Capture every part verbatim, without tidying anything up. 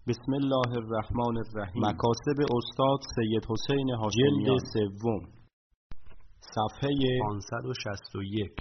بسم الله الرحمن الرحیم. مکاسب استاد سید حسین هاشمیان، جلد سوم، صفحه پانصد و شصت و یک.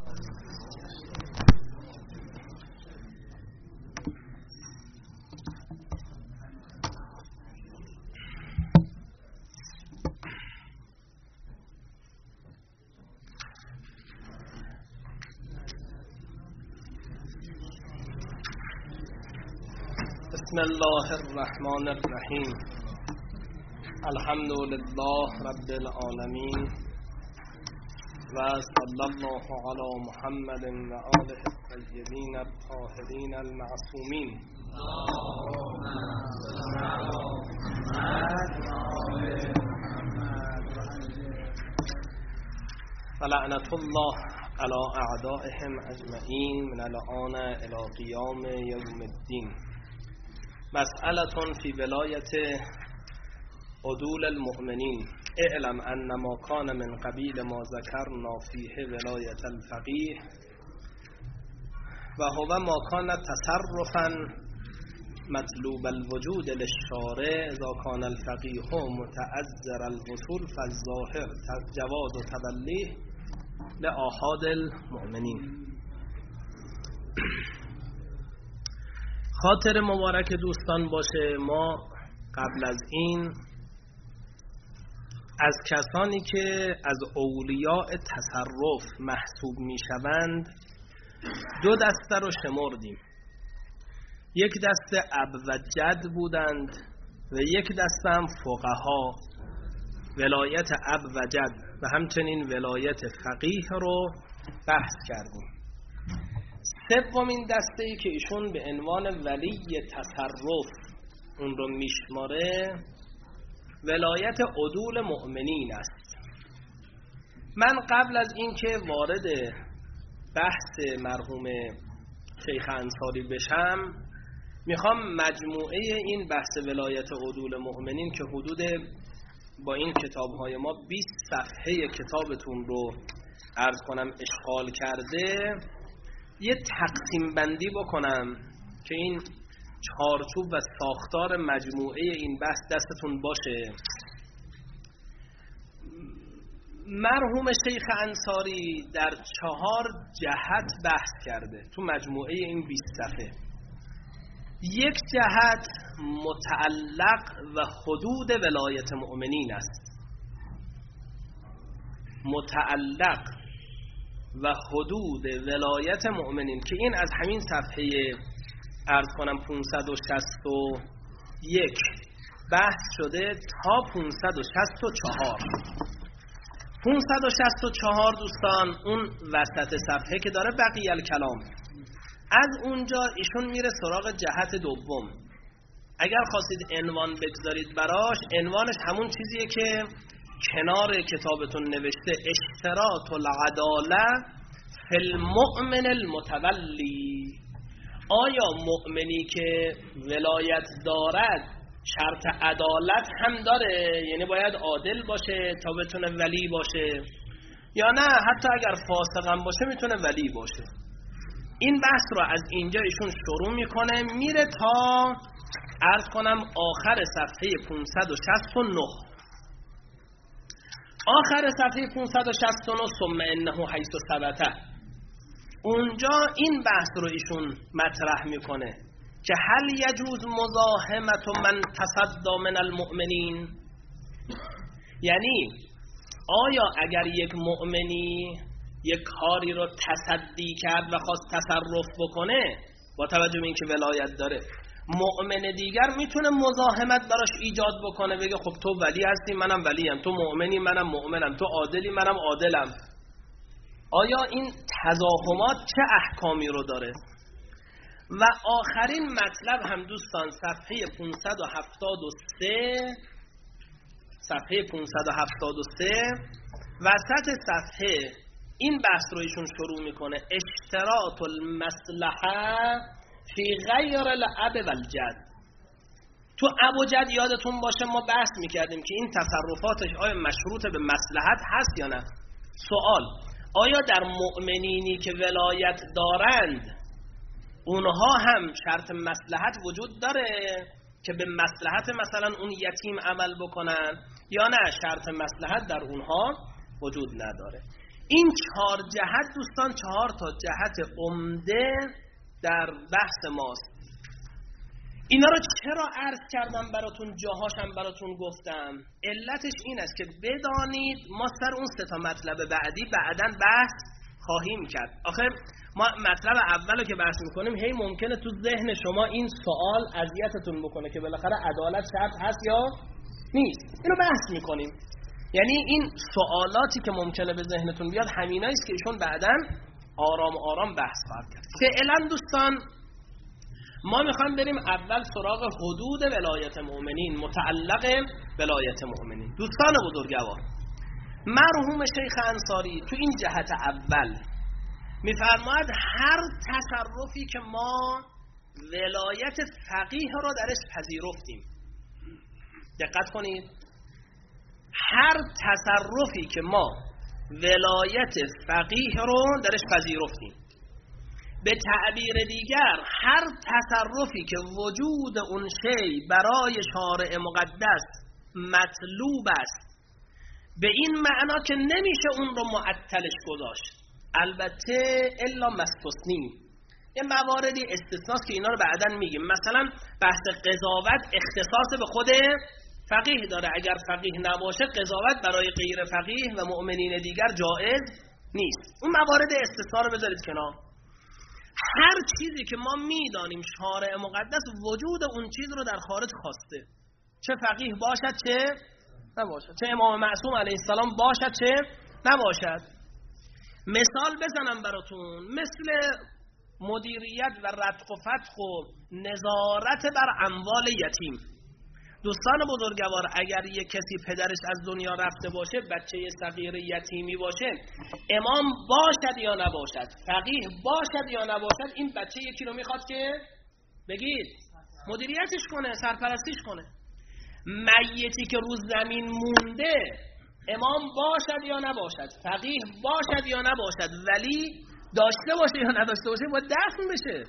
بسم الله الرحمن الرحیم. الحمد لله رب العالمین و صلی الله علی محمد و آله الطیبین الطاهرین المعصومین. فلعنة الله علی اعدائهم اجمعین من الآن الی قیام یوم الدین. مسئلة فی ولایت عدول المؤمنین. اعلم ان ما کان من قبیل ما ذکرنا فیه ولایت الفقیه و هو ما کان تصرفا مطلوب الوجود للشارع اذا کان الفقیه متعذر الوصول فالظاهر جواز تبلیه لآحاد المؤمنین. خاطر مبارک دوستان باشه، ما قبل از این از کسانی که از اولیاء تصرف محسوب می شوند دو دسته رو شمردیم. یک دسته اب و جد بودند و یک دسته هم فقها، ولایت اب و جد و همچنین ولایت فقیه رو بحث کردیم. سومین دسته ای که ایشون به عنوان ولی تصرف اون رو میشماره ولایت عدول مؤمنین است. من قبل از اینکه وارد بحث مرحوم شیخ انصاری بشم میخوام مجموعه این بحث ولایت عدول مؤمنین که حدود با این کتاب‌های ما بیست صفحه کتابتون رو عرض کنم اشغال کرده، یه تقسیم بندی بکنم که این چارچوب و ساختار مجموعه این بحث دستتون باشه. مرحوم شیخ انصاری در چهار جهت بحث کرده تو مجموعه این بیست صفحه. یک جهت متعلق و حدود ولایت مؤمنین است، متعلق و حدود ولایت مؤمنین که این از همین صفحه عرض کنم پانصد و شصت و یک بحث شده تا پانصد و شصت و چهار. پانصد و شصت و چهار دوستان اون وسط صفحه که داره بقیه الکلام، از اونجا ایشون میره سراغ جهت دوم. اگر خواستید عنوان بگذارید براش، عنوانش همون چیزیه که کنار کتابتون نوشته، اشتراط العداله فی المؤمن المتولی. آیا مؤمنی که ولایت دارد شرط عدالت هم داره؟ یعنی باید عادل باشه تا بتونه ولی باشه، یا نه حتی اگر فاسق هم باشه میتونه ولی باشه؟ این بحث رو از اینجا ایشون شروع میکنه میره تا عرض کنم آخر صفحه پانصد و شصت و نه. آخر صفحه پانصد و شصت و نه ثم انه حیث ثبت، اونجا این بحث رو ایشون مطرح میکنه که هل یجوز مزاحمت من تصدی من المؤمنین، یعنی آیا اگر یک مؤمنی یک کاری رو تصدی کرد و خواست تصرف بکنه با توجه به اینکه ولایت داره، مؤمن دیگر میتونه مزاحمت براش ایجاد بکنه، بگه خب تو ولی هستی منم ولیم، تو مؤمنی منم مؤمنم، تو عادلی منم عادلم؟ آیا این تزاحمات چه احکامی رو داره؟ و آخرین مطلب هم دوستان صفحه پانصد و هفتاد و سه، صفحه پانصد و هفتاد و سه وسط صفحه این بحث رو ایشون شروع میکنه، اشتراط المصلحه فی غیر الاب و الجد. تو اب و جد یادتون باشه ما بحث میکردیم که این تصرفاتش آیا مشروط به مصلحت هست یا نه. سوال، آیا در مؤمنینی که ولایت دارند اونها هم شرط مصلحت وجود داره که به مصلحت مثلا اون یتیم عمل بکنن یا نه شرط مصلحت در اونها وجود نداره. این چهار جهت دوستان چهار تا جهت عمده در بحث ماست. اینا رو چرا عرض کردم براتون، جاهاشم براتون گفتم؟ علتش این است که بدانید ما سر اون سه تا مطلب بعدی بعداً بحث خواهیم کرد. آخه ما مطلب اولو که بحث میکنیم هی ممکنه تو ذهن شما این سوال اذیتتون بکنه که بالاخره عدالت شرط هست یا نیست. اینو بحث میکنیم. یعنی این سوالاتی که ممکنه به ذهنتون بیاد همینایی است که ایشون بعداً آرام آرام بحث خواهد کرد. فعلا دوستان ما میخوایم بریم اول سراغ حدود ولایت مؤمنین، متعلق ولایت مؤمنین. دوستان بزرگوار، مرحوم شیخ انصاری تو این جهت اول میفرماید هر تصرفی که ما ولایت فقیه رو درش پذیرفتیم، دقت کنید، هر تصرفی که ما ولایت فقیه رو درش پذیرفتیم، به تعبیر دیگر هر تصرفی که وجود اون شی برای شارع مقدس مطلوب است، به این معنا که نمیشه اون رو معطلش گذاشت، البته الا مستثنی، یه مواردی استثناست که اینا رو بعداً میگیم. مثلا بحث قضاوت اختصاص به خود فقیه داره، اگر فقیه نباشه قضاوت برای غیر فقیه و مؤمنین دیگر جایز نیست. اون موارد استثنا رو بذارید کنار. هر چیزی که ما میدانیم شارع مقدس وجود اون چیز رو در خارج خواسته، چه فقیه باشد چه نباشد، چه امام معصوم علیه السلام باشد چه نباشد. مثال بزنم براتون، مثل مدیریت و رتق و فتق و نظارت بر اموال یتیم. دوستان بزرگوار، اگر یک کسی پدرش از دنیا رفته باشه، بچه صغیر یتیمی باشه، امام باشد یا نباشد، فقیه باشد یا نباشد، این بچه یکی رو میخواد که بگید مدیریتش کنه، سرپرستیش کنه. میتی که رو زمین مونده، امام باشد یا نباشد، فقیه باشد یا نباشد، ولی داشته باشه یا نداشته باشه، باید دفن بشه.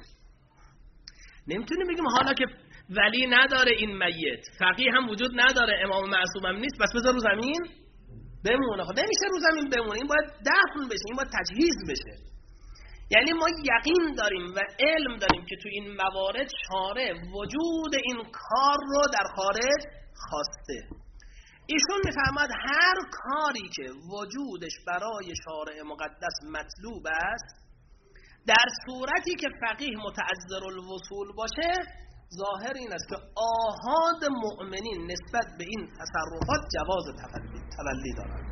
نمیتونیم بگیم حالا که ولی نداره این میت، فقیه هم وجود نداره، امام معصوم هم نیست، بس بذار رو زمین بمونه. خب نمیشه رو زمین بمونه، این باید دفن بشه، این باید تجهیز بشه. یعنی ما یقین داریم و علم داریم که تو این موارد شارع وجود این کار رو در خارج خواسته. ایشون میفرماد هر کاری که وجودش برای شارع مقدس مطلوب است، در صورتی که فقیه متعذر الوصول باشه، ظاهر این است که آحاد مؤمنین نسبت به این تصرفات جواز تولی دارند.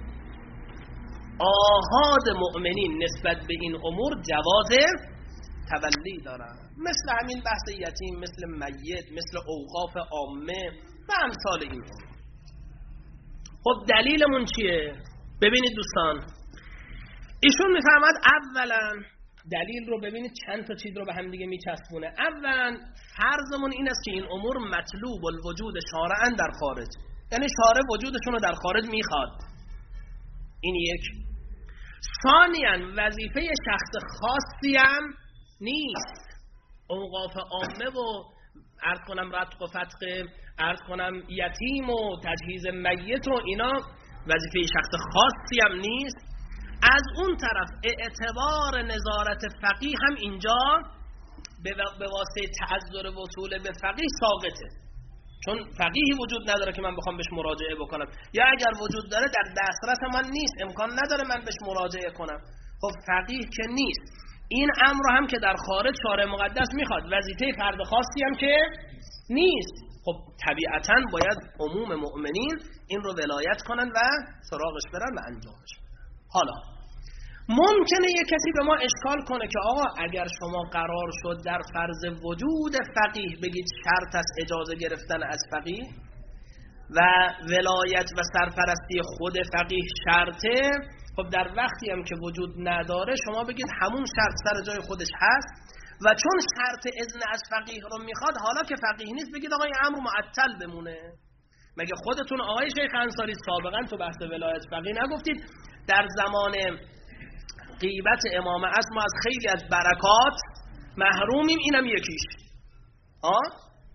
آحاد مؤمنین نسبت به این امور جواز تولی دارند، مثل همین بحث یتیم، مثل میت، مثل اوقاف عامه و امثال این امور. خب دلیلمون چیه؟ ببینید دوستان، ایشون میفرماد اولا دلیل رو ببینید چند تا چیز رو به هم دیگه میچسبونه. اولا فرضمون این است که این امور مطلوب الوجود شارعاً در خارج، یعنی شارع وجودشون رو در خارج میخواد. این یک. ثانیاً وظیفه شخص خاصی هم نیست. اوقاف عامه و عرض کنم رتق و فتق، عرض کنم یتیم و تجهیز میت و اینا وظیفه شخص خاصی هم نیست. از اون طرف اعتبار نظارت فقیه هم اینجا به واسطه تعذر وصول به فقیه ساقطه، چون فقیهی وجود نداره که من بخوام بهش مراجعه بکنم، یا اگر وجود داره در دسترس من نیست، امکان نداره من بهش مراجعه کنم. خب فقیه که نیست، این امر هم که در خارج شارع مقدس میخواد، وظیفه فرد خاصی هم که نیست. خب طبیعتاً باید عموم مؤمنین این رو ولایت کنن و سراغش برن و انجامش بدن. حالا ممکنه یک کسی به ما اشکال کنه که آقا اگر شما قرار شد در فرض وجود فقیه بگید شرط از اجازه گرفتن از فقیه و ولایت و سرپرستی خود فقیه شرطه، خب در وقتی هم که وجود نداره شما بگید همون شرط سر جای خودش هست و چون شرط اذن از فقیه رو میخواد، حالا که فقیه نیست بگید آقا این امر معطل بمونه. مگه خودتون آقای شیخ انصاری سابقا تو بحث ولایت فقیه نگفتید در زمان غیبت امام عصر ما از خیلی از برکات محرومیم، اینم یکیش. آه؟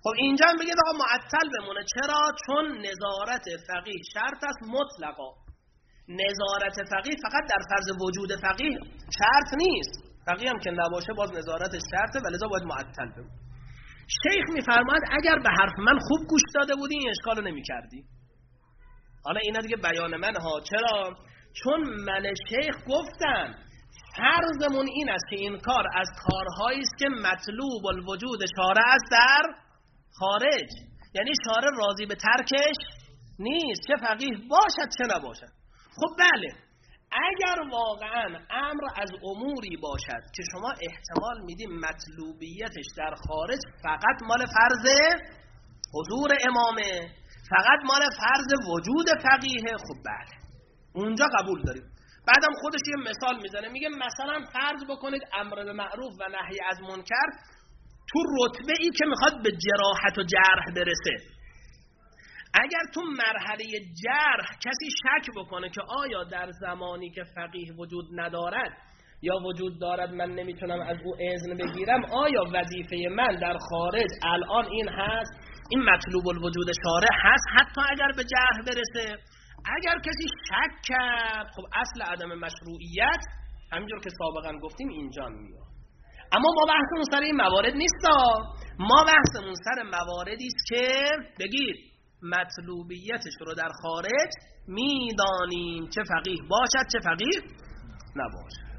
خب اینجا هم بگید آقا معطل بمونه. چرا؟ چون نظارت فقیه شرط است مطلقا. نظارت فقیه فقط در فرض وجود فقیه شرط نیست، فقیه هم که نباشه باز نظارت شرطه و لذا باید معطل بمونه. شیخ میفرماید اگر به حرف من خوب گوش داده بودی این اشکالو نمی کردی. حالا اینا دیگه بیان من ها. چرا؟ چون من شیخ گفتم فرضمون این است که این کار از کارهایی است که مطلوب الوجود شارع است در خارج، یعنی شارع راضی به ترکش نیست، چه فقیه باشد چه نباشد. خب بله، اگر واقعا امر از اموری باشد که شما احتمال میدیم مطلوبیتش در خارج فقط مال فرض حضور امامه، فقط مال فرض وجود فقیه، خب بله اونجا قبول داریم. بعدم خودش یه مثال میزنه، میگه مثلا فرض بکنید امر به معروف و نهی از منکر تو رتبه ای که میخواد به جراحت و جرح برسه، اگر تو مرحله جرح کسی شک بکنه که آیا در زمانی که فقیه وجود ندارد یا وجود دارد من نمیتونم از او اذن بگیرم، آیا وظیفه من در خارج الان این هست، این مطلوب الوجود شارع هست حتی اگر به جرح برسه. اگر کسی شک کرد خب اصل عدم مشروعیت همینجور که سابقا گفتیم اینجا میاد. اما ما بحثمون سر این موارد نیست، ما بحثمون سر مواردی است که بگید مطلوبیتش رو در خارج میدانیم، چه فقیه باشد چه فقیه نباشد.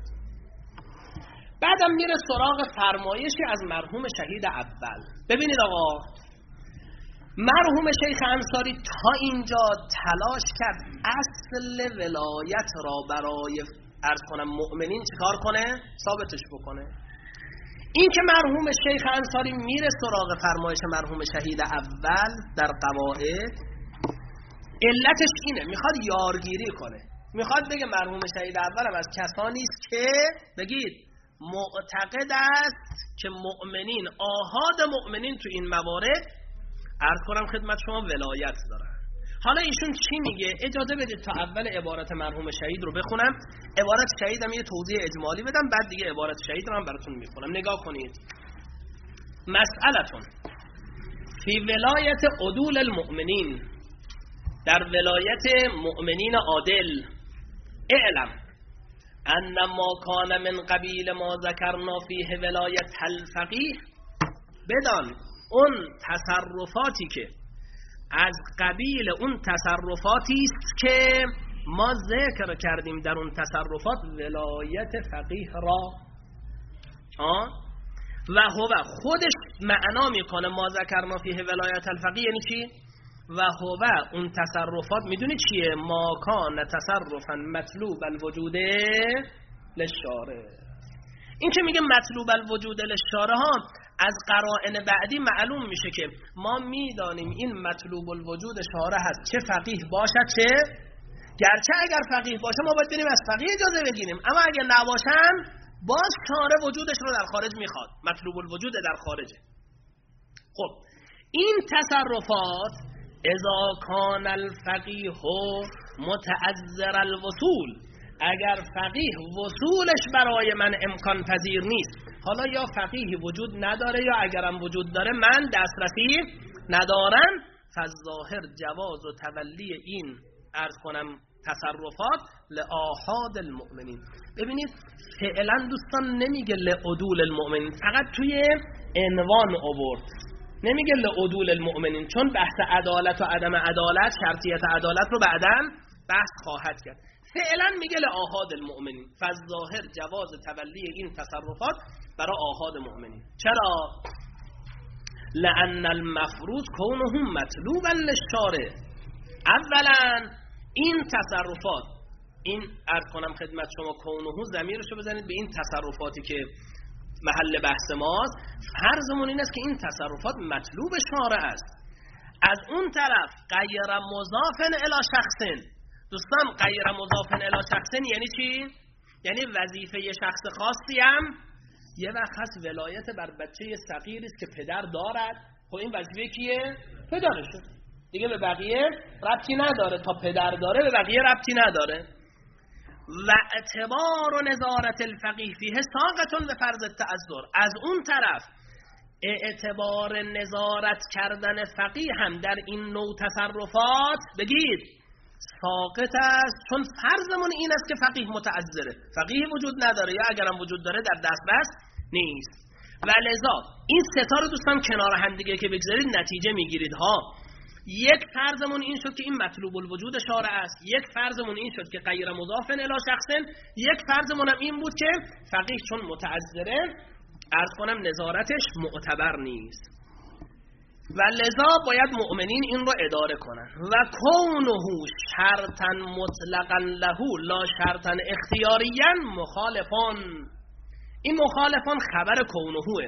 بعدم میره سراغ فرمایشی از مرحوم شهید اول. ببینید آقا، مرحوم شیخ انصاری تا اینجا تلاش کرد اصل ولایت را برای عرض کنم مؤمنین چیکار کنه؟ ثابتش بکنه. این که مرحوم شیخ انصاری میره سراغ فرمایش مرحوم شهید اول در قواعد، علتش اینه، میخواد یارگیری کنه، میخواد بگه مرحوم شهید اول هم از کسانی است که بگید معتقد است که مؤمنین، آحاد مؤمنین تو این موارد عرض کنم خدمت شما ولایت دارن. حالا ایشون چی میگه؟ اجازه بدید تا اول عبارت مرحوم شهید رو بخونم. عبارت شهید هم یه توضیح اجمالی بدم، بعد دیگه عبارت شهید رو هم براتون میخونم. نگاه کنید. مسئلتون فی ولایت عدول المؤمنین، در ولایت مؤمنین عادل، اعلم ان ما کان من قبیل ما ذکرنا فیه ولایت الفقیه، بدان اون تصرفاتی که از قبیل اون تصرفاتی است که ما ذکر کردیم در اون تصرفات ولایت فقیه را آه؟ و هو خودش معنا میکنه ما ذکرنا فیه ولایت الفقیه یعنی چی؟ و هو اون تصرفات میدونی چیه؟ ما کان تصرفا مطلوب الوجود للشارع. این که میگه مطلوب الوجود للشارع ها از قرائن بعدی معلوم میشه که ما میدانیم این مطلوب الوجود شارع هست، چه فقیه باشد چه، گرچه اگر فقیه باشه ما باید بریم از فقیه اجازه بگیریم، اما اگر نباشن باز شارع وجودش رو در خارج میخواد، مطلوب الوجود در خارجه. خب این تصرفات اذا کان الفقیه متعذر الوصول، اگر فقیه وصولش برای من امکان پذیر نیست، حالا یا فقیه وجود نداره یا اگرم وجود داره من دسترسی ندارم، فالظاهر جواز و تولی این عرض کنم تصرفات لآحاد المؤمنین. ببینید فعلا دوستان نمیگه لعدول المؤمنین، فقط توی عنوان آورد، نمیگه لعدول المؤمنین، چون بحث عدالت و عدم عدالت، شرطیت عدالت رو بعداً بحث خواهد کرد. فعلا میگه لآحاد المؤمنین، فالظاهر جواز تولی این تصرفات برای آحاد مؤمنین. چرا؟ لأن المفروض کونهم مطلوبا للشارع. اولا این تصرفات، این عرض کنم خدمت شما کونه ضمیرشو بزنید به این تصرفاتی که محل بحث ماست، فرضمون این است که این تصرفات مطلوب شارع است. از اون طرف غیر مضاف الی شخص، دوستان غیر مضاف الی شخص یعنی چی؟ یعنی وظیفه شخص خاصی هم یه وقت هست ولایت بر بچه صغیری است که پدر دارد، خب این وظیفه کیه؟ پدرشه دیگه، به بقیه ربطی نداره، تا پدر داره به بقیه ربطی نداره. و اعتبار و نظارت الفقیه فیه ساقطون به فرض التعذر. از اون طرف اعتبار نظارت کردن فقیه هم در این نوع تصرفات بگید ساقط است، چون فرضمون این است که فقیه متعذره، فقیه وجود نداره یا اگرم وجود داره در دسترس نیست. و لذا این ستا رو دوستان کنار هم دیگه که بگذارید نتیجه میگیرید ها. یک فرضمون این شد که این مطلوب الوجود شارع است، یک فرضمون این شد که غیر مضاف الی شخص، یک فرضمون هم این بود که فقیه چون متعذره عرض کنم نظارتش معتبر نیست و لذا باید مؤمنین این رو اداره کنن. و کونه شرطا مطلقا له لا شرطا اختیاریا مخالفان، این مخالفان خبر کونهوه،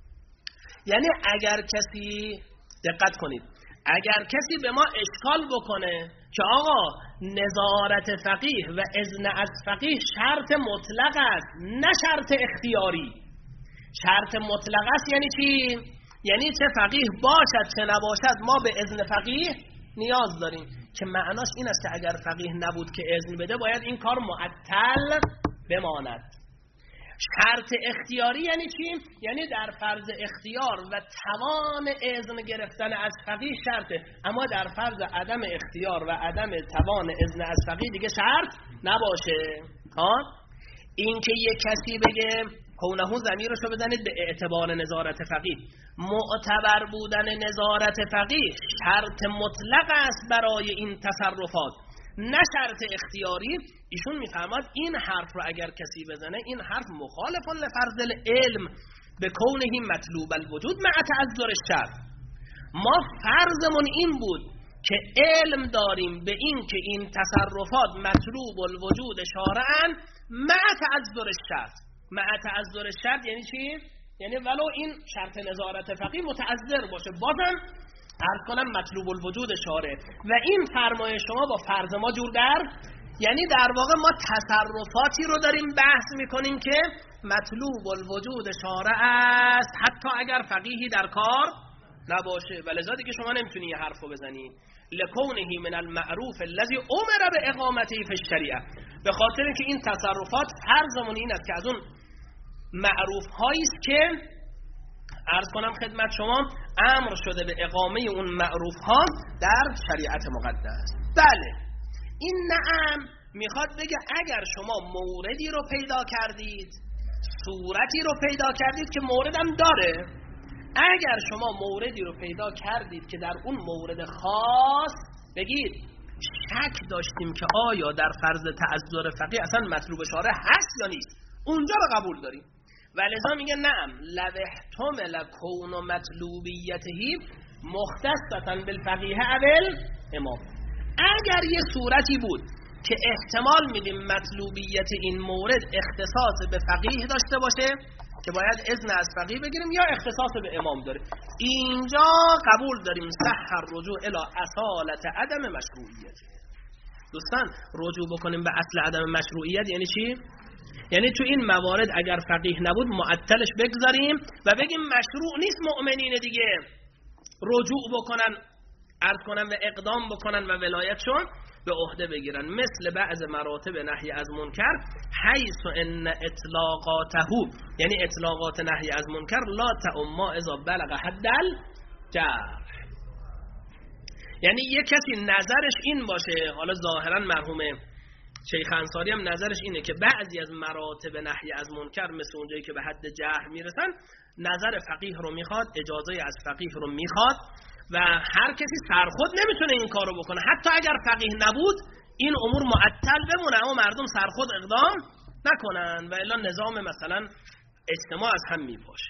یعنی اگر کسی دقت کنید اگر کسی به ما اشکال بکنه که آقا نظارت فقیه و اذن از فقیه شرط مطلق است نه شرط اختیاری، شرط مطلق است یعنی چی؟ یعنی چه فقیه باشد چه نباشد ما به اذن فقیه نیاز داریم، که معناش این است که اگر فقیه نبود که اذن بده باید این کار معطل بماند. شرط اختیاری یعنی چی؟ یعنی در فرض اختیار و توان اذن گرفتن از فقیه شرطه، اما در فرض عدم اختیار و عدم توان اذن از فقیه دیگه شرط نباشه. ها این که یک کسی بگه کونه ضمیرش رو بزنید به اعتبار نظارت فقیه، معتبر بودن نظارت فقیه شرط مطلق است برای این تصرفات نه شرط اختیاری. ایشون میفهمد این حرف رو اگر کسی بزنه این حرف مخالف لفرض العلم به کونه مطلوب الوجود مع تعذر الشرط. ما فرضمون این بود که علم داریم به این که این تصرفات مطلوب الوجود شارعاً مع تعذر الشرط. مع تعذر الشرط یعنی چی؟ یعنی ولو این شرط نظارت فقیه متعذر باشه بازم عرض کنم مطلوب الوجود شارع. و این فرمای شما با فرض ما جور در، یعنی در واقع ما تصرفاتی رو داریم بحث میکنیم که مطلوب الوجود شارع است حتی اگر فقیهی در کار نباشه. ولذا دیگه شما نمیتونی یه حرف رو بزنی لکونه من المعروف الذی امر به اقامته فی الشریعه، به خاطر اینکه این تصرفات فرضمون این است که از اون معروف هایی است که عرض کنم خدمت شما امر شده به اقامه اون معروف ها در شریعت مقدس. بله این نعم میخواد بگه اگر شما موردی رو پیدا کردید صورتی رو پیدا کردید که موردم داره، اگر شما موردی رو پیدا کردید که در اون مورد خاص بگید شک داشتیم که آیا در فرض تعذر فقیه اصلا مطلوب شارع هست یا نیست، اونجا رو قبول داریم. ولذا میگه نعم لو احتمل کون مطلوبیته مختصة بالفقیه اول امام، اگر یه صورتی بود که احتمال میدیم مطلوبیت این مورد اختصاص به فقیه داشته باشه که باید اذن از فقیه بگیریم یا اختصاص به امام داره، اینجا قبول داریم صح الرجوع الی اصالت عدم مشروعیت. دوستان رجوع بکنیم به اصل عدم مشروعیت یعنی چی؟ یعنی تو این موارد اگر فقیه نبود معطلش بگذاریم و بگیم مشروع نیست مؤمنین دیگه رجوع بکنن عرض کنن و اقدام بکنن و ولایتشون به عهده بگیرن، مثل بعض مراتب نهی از منکر حیث ان اطلاقاته، یعنی اطلاقات نهی از منکر لا تعما اذا بلغ حد الجرح، یعنی یک کسی نظرش این باشه، حالا ظاهرا مرحوم شیخ انصاری هم نظرش اینه که بعضی از مراتب نهی از منکر مثل اونجایی که به حد جرح میرسن نظر فقیه رو میخواد، اجازه از فقیه رو میخواد و هر کسی سرخود نمیتونه این کارو بکنه، حتی اگر فقیه نبود این امور معطل بمونه اما مردم سرخود اقدام نکنن و الا نظام مثلا اجتماع از هم میپاشه.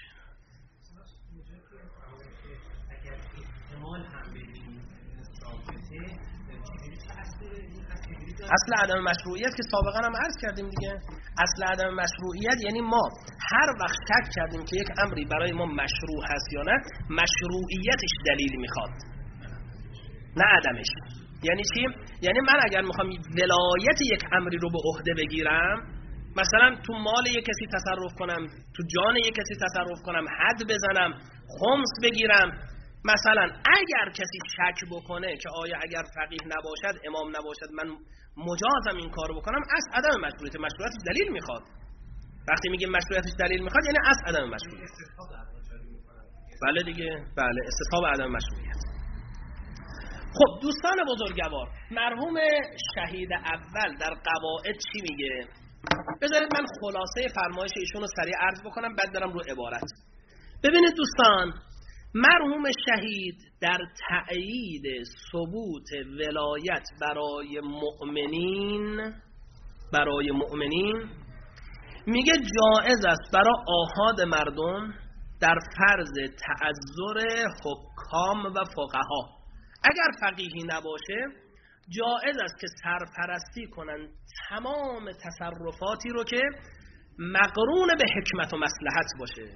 اصل عدم مشروعیت که سابقا هم عرض کردیم دیگه، اصل عدم مشروعیت یعنی ما هر وقت شک کردیم که یک امری برای ما مشروع هست یا نه مشروعیتش دلیل میخواد نه عدمش. یعنی چی؟ یعنی من اگر میخوام ولایت یک امری رو به عهده بگیرم، مثلا تو مال یک کسی تصرف کنم، تو جان یک کسی تصرف کنم، حد بزنم، خمس بگیرم، مثلا اگر کسی شک بکنه که آیا اگر فقیه نباشد امام نباشد من مجازم این کارو بکنم، از عدم مشروعیت، مشروعیتش دلیل میخواد. وقتی میگیم مشروعیتش دلیل میخواد یعنی از عدم مشروعیت. بله دیگه، بله، استصحاب عدم مشروعیت. خب دوستان بزرگوار، مرحوم شهید اول در قواعد چی میگه؟ بذارید من خلاصه فرمایش ایشون رو سریع عرض بکنم بعد برم رو عبارت. ببینید دوستان، مرحوم شهید در تأیید ثبوت ولایت برای مؤمنین برای مؤمنین میگه جایز است برای آحاد مردم در فرض تعذر حکام و فقها، اگر فقیهی نباشه جایز است که سرپرستی کنند تمام تصرفاتی رو که مقرون به حکمت و مصلحت باشه،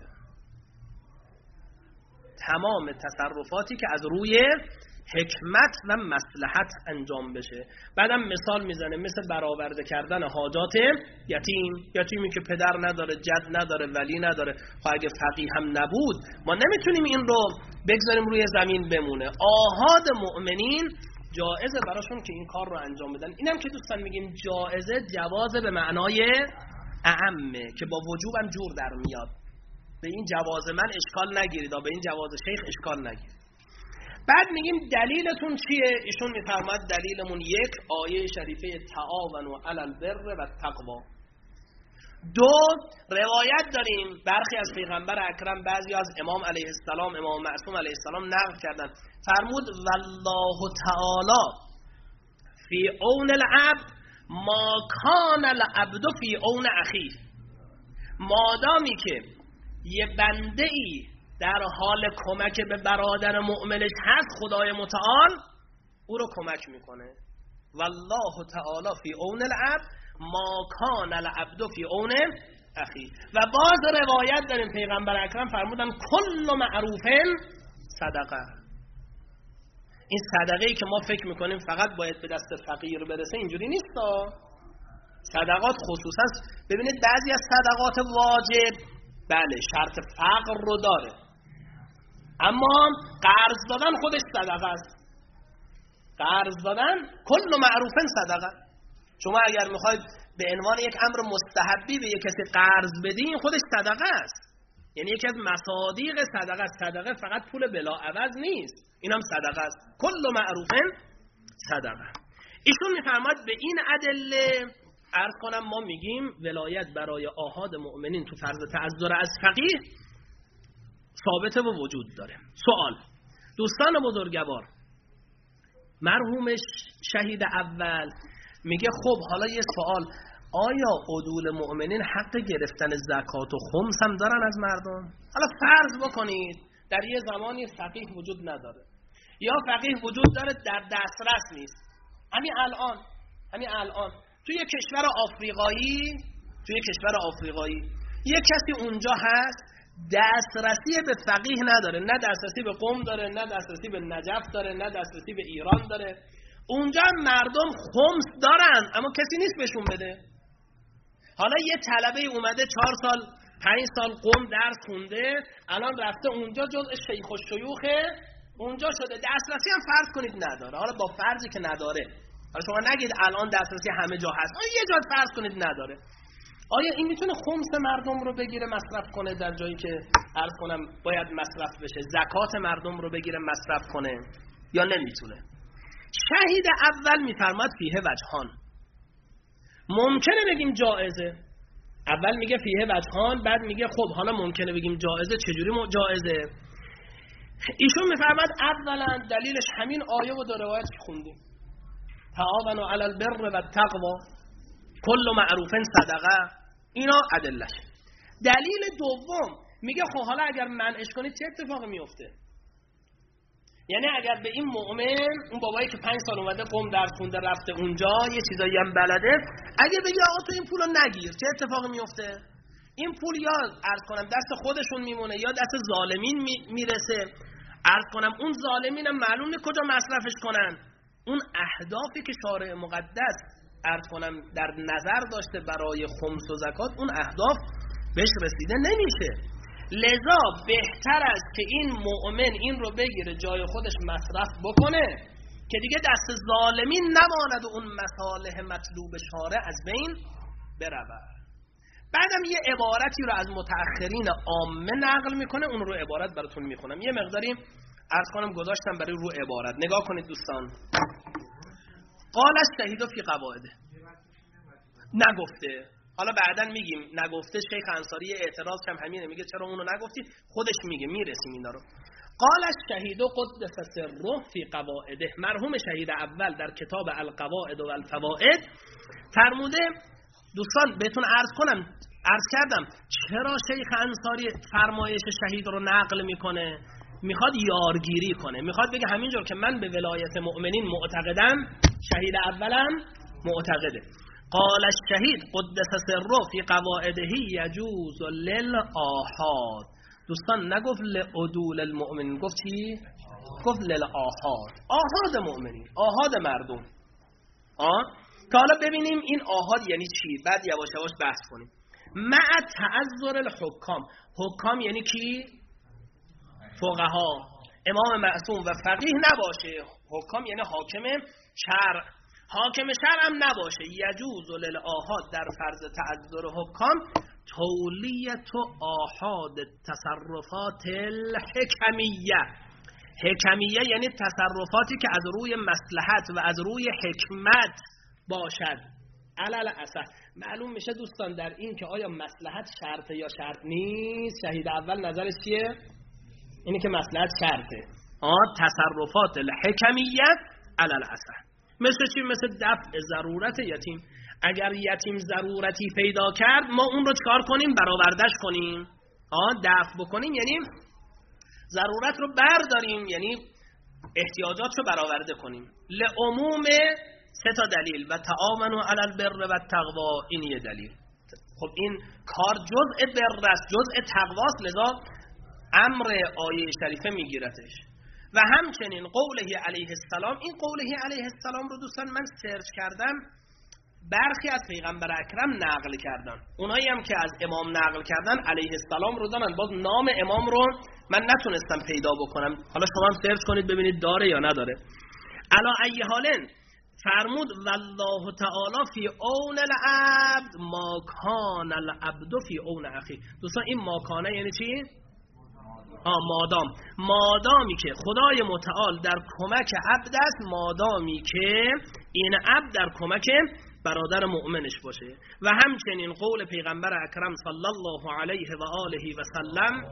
تمام تصرفاتی که از روی حکمت و مصلحت انجام بشه. بعدم مثال میزنه مثل برآورده کردن حاجات یتیم، یتیمی که پدر نداره، جد نداره، ولی نداره. خب اگه فقیه هم نبود ما نمیتونیم این رو بگذاریم روی زمین بمونه. آحاد مؤمنین جایزه براشون که این کار رو انجام بدن. اینم که دوستان میگیم جایزه، جوازه به معنای اعمه که با وجوبم جور در میاد. به این جواز من اشکال نگیرید، به این جواز شیخ اشکال نگیرید. بعد میگیم دلیلتون چیه؟ ایشون میفرماد دلیلمون یک، آیه شریفه تعاونوا علی البر و التقوا. دو، روایت داریم برخی از پیغمبر اکرم، بعضی از امام علیه السلام، امام معصوم علیه السلام نقل کردن، فرمود والله تعالی فی عون العبد ما کان العبد فی عون اخیه. مادامی که یه بنده ای در حال کمک به برادر مؤمنش هست، خدای متعال او رو کمک میکنه. والله تعالی فی عون العبد ما کان العبد فی عون اخی. و باز روایت داریم پیغمبر اکرم فرمودن کل معروف صدقه. این صدقه‌ای که ما فکر میکنیم فقط باید به دست فقیر برسه، اینجوری نیست. صدقات خصوصا ببینید بعضی از صدقات واجب بله شرط فقر رو داره، اما قرض دادن خودش صدقه است. قرض دادن کل معروف صدقه. شما اگر میخواید به عنوان یک امر مستحبی به یک کسی قرض بدین، خودش صدقه است. یعنی یکی از مصادیق صدقه است. صدقه فقط پول بلا عوض نیست، اینم صدقه است. کل معروف صدقه. ایشون میفرماد به این ادله عرض کنم ما میگیم ولایت برای آحاد مؤمنین تو فرض تعذر از فقیه ثابت و وجود داره. سوال دوستان بزرگوار، مرحوم شهید اول میگه خب حالا یه سوال، آیا عدول مؤمنین حق گرفتن زکات و خمس هم دارن از مردم؟ حالا فرض بکنید در یه زمانی فقیه وجود نداره یا فقیه وجود داره در دسترس نیست. همین الان همین الان توی کشور آفریقایی توی کشور آفریقایی یه کسی اونجا هست دسترسی به فقیه نداره، نه دسترسی به قم داره، نه دسترسی به نجف داره، نه دسترسی به ایران داره. اونجا مردم خمس دارن اما کسی نیست بهشون بده. حالا یه طلبه اومده چهار سال پنج سال قم درس خونده، الان رفته اونجا جزء شیخ و شیوخه اونجا شده، دسترسی هم فرض کنید نداره. حالا با فرضی که نداره، حالا شما نگید الان دسترسی همه جا هست، آیا یه جا فرض کنید نداره، آیا این میتونه خمس مردم رو بگیره مصرف کنه در جایی که عرض کنم باید مصرف بشه، زکات مردم رو بگیره مصرف کنه یا نمیتونه؟ شهید اول میفرماد فیه وجهان. ممکنه بگیم جائزه، اول میگه فیه وجهان، بعد میگه خب حالا ممکنه بگیم جائزه، چجوری جائزه؟ ایشون میفرماد اولا دلیلش همین آیه و دو روایت که خوندیم، تعاونوا علی البر و التقوا کل معروف صدقه، اینا ادلش. دلیل دوم میگه خب حالا اگر منعش کنید چه اتفاقی میفته؟ یعنی اگر به این مؤمن، اون بابایی که پنج سال اومده قم درس خونده رفته اونجا یه چیزایی هم بلده، اگه بگی آقا تو این پولو نگیر چه اتفاقی میفته؟ این پول یا عرض کنم دست خودشون میمونه یا دست ظالمین میرسه. عرض کنم اون ظالمین هم معلوم نیست کجا مصرفش کنن. اون اهدافی که شارع مقدس عرض کنم در نظر داشته برای خمس و زکات، اون اهداف بهش رسیده نمیشه. لذا بهتر است که این مؤمن این رو بگیره جای خودش مصرف بکنه که دیگه دست ظالمین نماند و اون مصالح مطلوب شارع از بین برود. بعدم یه عبارتی رو از متأخرین عامه نقل میکنه، اون رو عبارت براتون میخونم. یه مقداری عرض کنم گذاشتم برای رو عبارت. نگاه کنید دوستان. قال الشهید فی قواعده، نگفته، حالا بعداً میگیم نگفته. شیخ انصاری اعتراض کم همینه، میگه چرا اونو نگفتی، خودش میگه، میرسیم اینا رو. قال الشهید قدس سره فی قواعده، مرحوم شهید اول در کتاب القواعد و الفوائد فرموده. دوستان بهتون عرض کنم، عرض کردم چرا شیخ انصاری فرمایش شهید رو نقل میکنه؟ میخواد یارگیری کنه، میخواد بگه همینجور که من به ولایت مؤمنین معتقدم، شهید اولم معتقده. قال الشهید قدس سره فی قواعده یجوز للآحاد. دوستان نگفت لعدول المؤمنین، گفت چی؟ گفت للآحاد، آحاد مؤمنین، آحاد مردم. آه که حالا ببینیم این آحاد یعنی چی، بعد یواش یواش بحث کنیم. مع تعذر الحکام، حکام یعنی کی؟ فقها. امام معصوم و فقیه نباشه، حکام یعنی حاکم شرع، حاکم شرع هم نباشه. یجوز للآحاد در فرض تعذر حکام تولیت و آحاد تصرفات الحکمیه. حکمیه یعنی تصرفاتی که از روی مصلحت و از روی حکمت باشد. علل اصح معلوم میشه دوستان در این که آیا مصلحت شرطه یا شرط نیست. شهید اول نظرش چیه؟ اینه که مصلحت شرطه. آه تصرفات الحکمیه علل اصح. مثل چی؟ مثل دفع ضرورت یتیم. اگر یتیم ضرورتی پیدا کرد ما اون رو چکار کنیم؟ برآوردش کنیم. آه دفع بکنیم یعنی ضرورت رو برداریم، یعنی احتیاجات رو برآورده کنیم. لعموم سه تا دلیل و تعاونوا علی البر و التقوا، این یه دلیل. خب این کار جزء بر است، جزء تقواست، لذا امر آیه شریفه میگیرتش. و همچنین قوله علیه السلام، این قوله علیه السلام رو دوستان من سرچ کردم، برخی از پیغمبر اکرم نقل کردن، اونایی هم که از امام نقل کردن علیه السلام رو دارن، باز نام امام رو من نتونستم پیدا بکنم. حالا شما هم سرچ کنید ببینید داره یا نداره. علا ای حالن فرمود والله تعالی فی اون العبد ما کان العبد فی اون اخی. دوستان این ما کانه یعنی چی؟ آه مادام، مادامی که خدای متعال در کمک عبد است، مادامی که این عبد در کمک برادر مؤمنش باشه. و همچنین قول پیغمبر اکرم صلی الله علیه و آله و سلم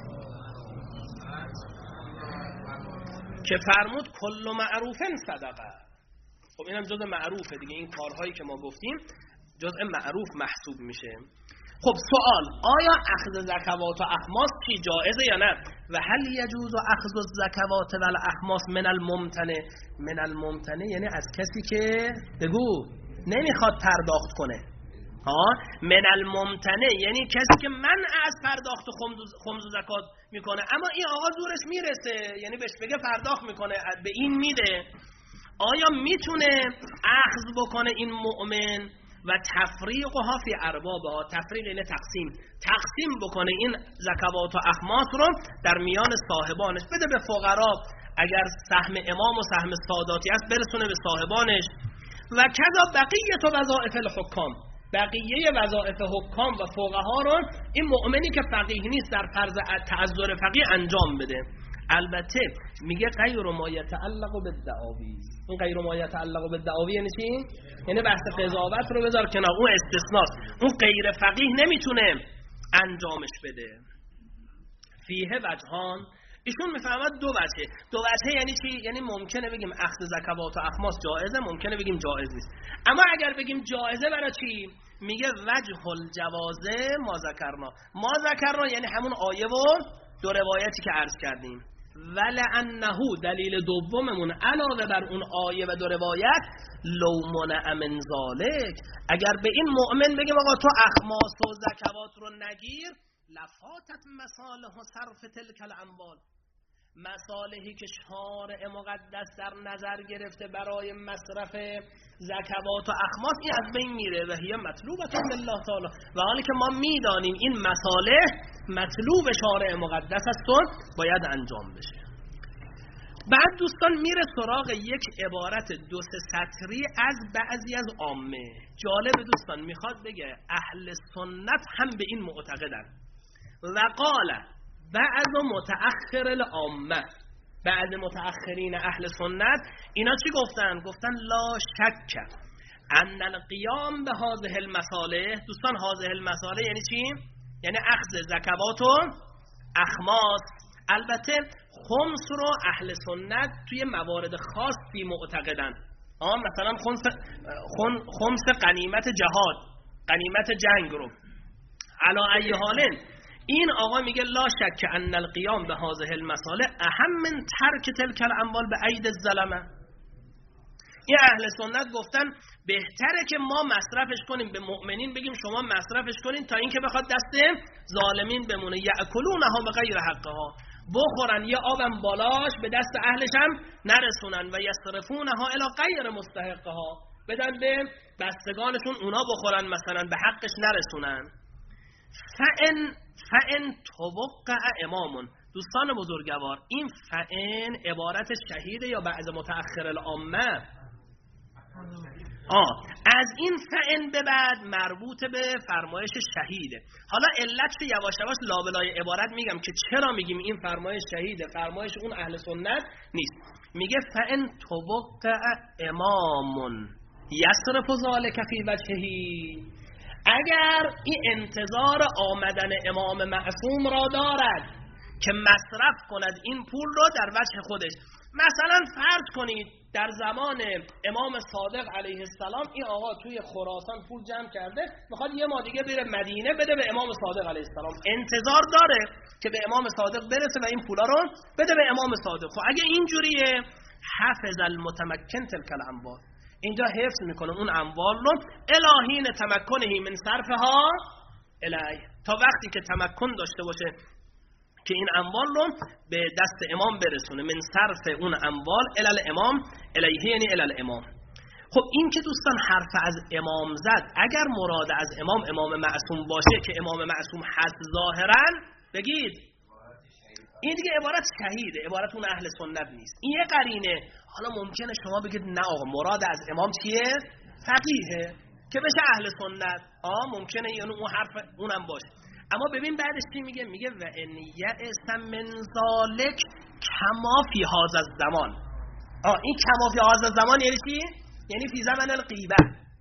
که فرمود کل معروف صدقه. خب اینم جزء معروفه دیگه، این کارهایی که ما گفتیم جزء معروف محسوب میشه. خب سوال، آیا اخذ زکوات و اخماس چی جایزه یا نه؟ و هل یجوز اخذ الزکوات و الاخماس من الممتنع؟ من الممتنع یعنی از کسی که بگو نمیخواد پرداخت کنه. ها من الممتنع یعنی کسی که منع از پرداخت خمس و زکات میکنه، اما این آقا زورش میرسه، یعنی بهش بگه پرداخت میکنه، به این میده. آیا میتونه اخذ بکنه این مؤمن و تفریقها فی اربابها، تفریق اینه تقسیم، تقسیم بکنه این زکوات و اخماس رو در میان صاحبانش، بده به فقرا، اگر سهم امام و سهم ساداتی است برسونه به صاحبانش. و کذا بقیه وظائف الحکام، بقیه وظایف حکام و فقها رو این مؤمنی که فقیه نیست در فرض تعذر فقیه انجام بده. البته میگه غیر ما یتعلق بالدعاوی. این غیر ما یتعلق بالدعاوی یعنی چی؟ یعنی بحث قضاوت رو بذار کنار، اون استثناست، اون غیر فقیه نمیتونه انجامش بده. فیه وجهان، ایشون میفهمد دو وجه. دو وجه یعنی چی؟ یعنی ممکنه بگیم اخذ زکوات و اخماس جایزه، ممکنه بگیم جایز نیست. اما اگر بگیم جایزه برای چی؟ میگه وجه الجوازه ما ذکرنا. ما ذکرنا یعنی همون آیه و دو روایتی که عرض کردیم. ولعنه دلیل دوممون علاوه بر اون آیه و دو روایت، لو منع من ذالک، اگر به این مؤمن بگیم آقا تو اخماس و زکوات رو نگیر، لفاتت مصالح و صرف تلک الاموال، مصالحی که شارع مقدس در نظر گرفته برای مصرف زکوات و اخماس، این از بین میره. و هی مطلوبه الله تعالی، و حالی که ما میدانیم این مصالح مطلوب شارع مقدس است و باید انجام بشه. بعد دوستان میره سراغ یک عبارت دو سه سطری از بعضی از عامه. جالب دوستان، میخواد بگه اهل سنت هم به این معتقدن. و قال بعض متأخر العامه، بعض متأخرین اهل سنت اینا چی گفتن؟ گفتن لا شک ان القیام به هذه المصالح. دوستان هذه المصالح یعنی چی؟ یعنی اخذ زکوات و اخماس. البته خمس رو اهل سنت توی موارد خاصی معتقدن. آه مثلا خمس خمس غنیمت جهاد، غنیمت جنگ رو. علی ای حال این آقا میگه لا شک ان القیام به هذه المصالح اهم من ترک تلک الاموال به اید الظلمه. این اهل سنت گفتن بهتره که ما مصرفش کنیم، به مؤمنین بگیم شما مصرفش کنین تا اینکه بخواد دست ظالمین بمونه. یاکلونها بغیر حقها، بخورن یه آبم بالاش به دست اهلش هم نرسونن. و یصرفونها الی غیر مستحقها، بدن به بستگانشون اونا بخورن، مثلا به حقش نرسونن. فان فان توقع امامون. دوستان بزرگوار این فان عبارت شهیده یا بعض متأخر العامه؟ آه از این فعن به بعد مربوط به فرمایش شهیده. حالا علت رو یواش یواش لابلای عبارت میگم که چرا میگیم این فرمایش شهیده، فرمایش اون اهل سنت نیست. میگه فعن توقع امامون یصرف ذلک فی وجهه، اگر این انتظار آمدن امام معصوم را دارد که مصرف کند این پول رو در وجه خودش. مثلا فرض کنید در زمان امام صادق علیه السلام این آقا توی خراسان پول جمع کرده، میخواد یه ما دیگه بره مدینه بده به امام صادق علیه السلام، انتظار داره که به امام صادق برسه و این پولا رو بده به امام صادق. خب اگه اینجوریه حفظ المتمکن تلک الاموال، اینجا حفظ میکنه اون اموال رو الهین تمکنهی من صرفها الیه، تا وقتی که تمکن داشته باشه که این اموال رو به دست امام برسونه. من صرف اون اموال الی الامام الیه یعنی الی الامام. خب این که دوستان حرف از امام زد، اگر مراد از امام امام معصوم باشه که امام معصوم هست ظاهرا، بگید این دیگه عبارت شهیده، عبارت اون اهل سنت نیست. این یه قرینه. حالا ممکنه شما بگید نه آقا مراد از امام چیه؟ فقیهه که بشه اهل سنت. آه ممکنه یعنی اون حرف اونم باشه. اما ببین بعدش چی میگه؟ میگه و ان یأس من ذلک کما فی هذا الزمان. آه این کما فی هذا الزمان یعنی چی؟ یعنی فی زمان الغیبه.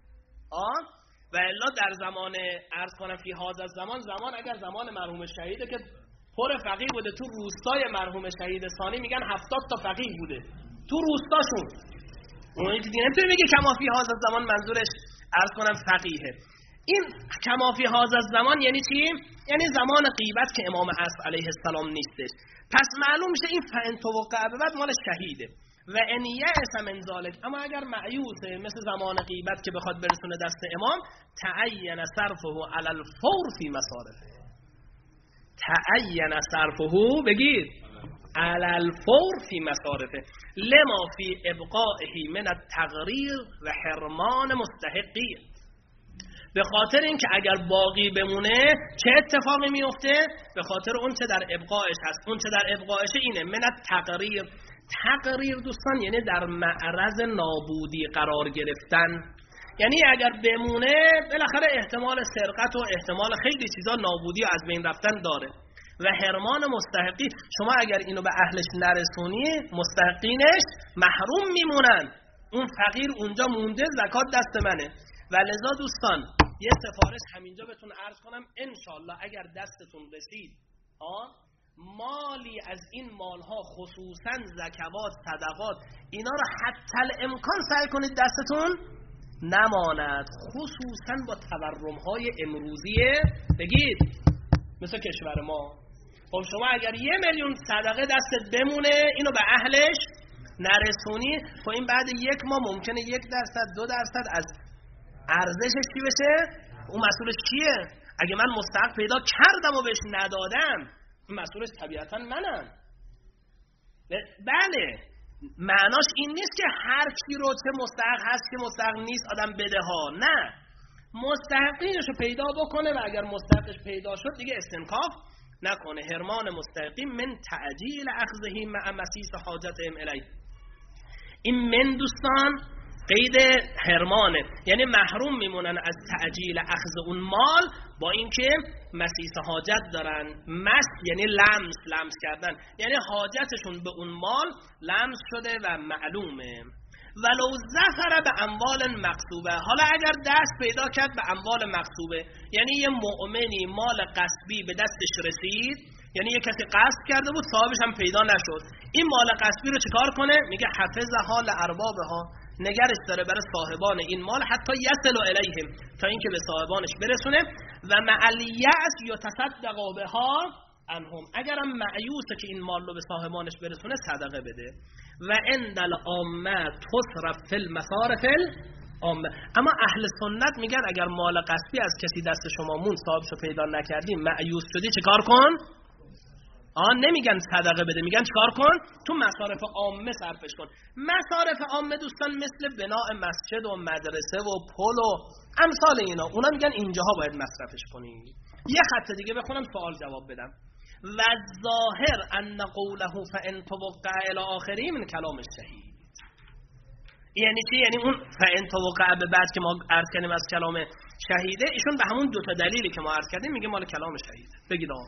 آه و الا در زمان عرض کنم فی هذا الزمان، زمان اگر زمان مرحوم شهیده که پر فقیه بوده، تو روستای مرحوم شهید ثانی میگن هفتاد تا فقیه بوده تو روستاشون. اون دیگه نمیتونه میگه کما فی هذا الزمان منظورش عرض کنم فقیهه. این کما فی هذا الزمان یعنی چی؟ یعنی زمان غیبت که امام عصر علیه السلام نیستش. پس معلوم میشه این فان توقع به بعد مال شهیده. و ان یأس من ذلک، اما اگر معیوسه مثل زمان غیبت که بخواد برسونه دست امام، تعین صرفه علی الفور فی مصارفه. تعین صرفه بگید علی الفور فی مصارفه لما فی ابقائه من التغریر و حرمان مستحقی. به خاطر اینکه اگر باقی بمونه چه اتفاقی میفته؟ به خاطر اون چه در ابقاعش هست. اون چه در ابقاعش اینه من التغریر. تغریر دوستان یعنی در معرض نابودی قرار گرفتن. یعنی اگر بمونه بالاخره احتمال سرقت و احتمال خیلی چیزا نابودی و از بین رفتن داره. و حرمان مستحقی، شما اگر اینو به اهلش نرسونی مستحقینش محروم میمونن. اون فقیر اونجا مونده، زکات دست منه. و لذا دوستان یه سفارش همینجا بهتون عرض کنم، انشالله اگر دستتون رسید آه مالی از این مالها خصوصا زکوات صدقات اینا رو حتی الامکان سعی کنید دستتون نماند، خصوصا با تورم‌های امروزی بگید مثل کشور ما. خب شما اگر یه میلیون صدقه دستت بمونه اینو به اهلش نرسونی، خب این بعد یک ماه ممکنه یک درصد دو درصد از ارزشش چی بشه؟ اون مسئولش کیه؟ اگه من مستحق پیدا کردم و بهش ندادم، مسئولش طبیعتا منم. بله معناش این نیست که هر کی رو چه مستحق هست که مستحق نیست آدم بده ها، نه، مستحقینش رو پیدا بکنه و اگر مستحقش پیدا شد دیگه استنکاف نکنه حرمان مستقیم من تعجیل اخذه مع مسیس حاجتهم الیه. این من دوستان قید حرمانه، یعنی محروم میمونن از تعجیل اخذ اون مال با اینکه مسیس حاجت دارن. مس یعنی لمس، لمس کردن، یعنی حاجتشون به اون مال لمس شده و معلومه. ولو ظفر به اموال مغصوبه، حالا اگر دست پیدا کرد به اموال مغصوبه، یعنی یه مؤمنی مال غصبی به دستش رسید، یعنی یه کسی قصد کرده بود صاحبش هم پیدا نشد، این مال غصبی رو چیکار کنه؟ میگه حفظها لاربابها، نگرش داره برای صاحبان این مال حتی یصل الیهم، تا اینکه به صاحبانش برسونه. و مع الیأس یتصدق بها عنهم، اگرم معیوسه که این مال رو به صاحبانش برسونه صدقه بده. و عند العامه تصرف فی المصارف العامه. اما اهل سنت میگن اگر مال غصبی از کسی دست شما مون، صاحبشو پیدا نکردی، معیوس شدی، چیکار کن؟ آن نمیگن صدقه بده، میگن چیکار کن؟ تو مصارف عامه صرفش کن. مصارف عامه دوستان مثل بناء مسجد و مدرسه و پل و امثال اینا، اونا میگن اینجاها باید مصرفش کنی. یه خط دیگه بخونم سوال جواب بدم. و ظاهر ان قوله فان توقع الی آخری من کلام شهید. یعنی چی؟ یعنی اون فان توقع به بعد که ما عرض کردیم از کلام شهیده، ایشون به همون دو تا دلیلی که ما عرض کردیم میگه مال کلام شهید. بگید آقا.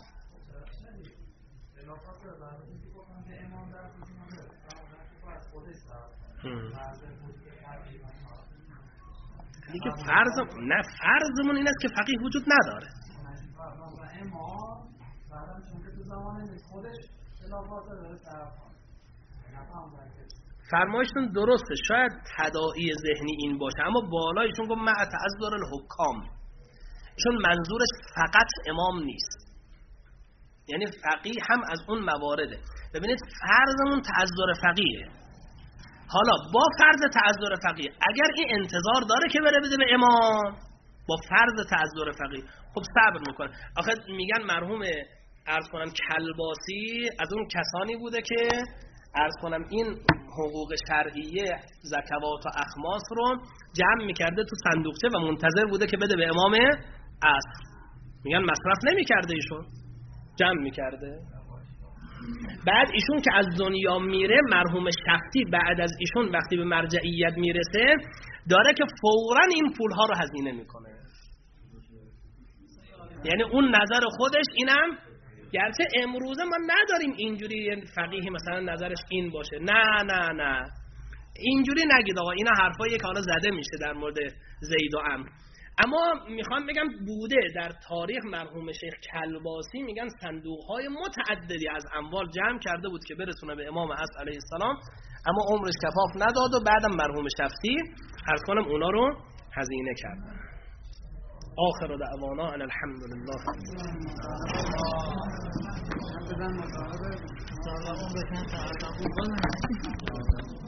دیگه فرض نه، فرضمون این است که فقیه وجود نداره. فرمایشتون درسته، شاید تداعی ذهنی این باشه، اما بالایشون گفت مع تعذر الحکام، چون منظورش فقط امام نیست، یعنی فقیه هم از اون موارده. ببینید فرضمون تعذر فقیه، حالا با فرض تعذر فقیه اگر این انتظار داره که بره بده به امام، با فرض تعذر فقیه خب صبر میکنه. آخه میگن مرحوم عرض کنم کلباسی از اون کسانی بوده که عرض کنم این حقوق شرعیه زکوات و اخماس رو جمع میکرده تو صندوقچه و منتظر بوده که بده به امام عصر. میگن مصرف نمیکرده، ایشون جمع میکرده. بعد ایشون که از دنیا میره، مرحوم شخصی بعد از ایشون وقتی به مرجعیت میرسه داره که فوراً این پولها رو هزینه میکنه. یعنی اون نظر خودش اینم، گرچه امروزه ما نداریم اینجوری فقیه مثلا نظرش این باشه، نه نه نه اینجوری نگید آقا، اینا حرفاییه که حالا زده میشه در مورد زید و عمرو. اما میخوام بگم بوده در تاریخ مرحوم شیخ کلباسی میگن صندوقهای متعددی از اموال جمع کرده بود که برسونه به امام عصر علیه السلام، اما عمرش کفاف نداد و بعدم مرحوم شفتی عرض کنم اونا رو هزینه کردن. آخر دعوانا ان الحمد لله.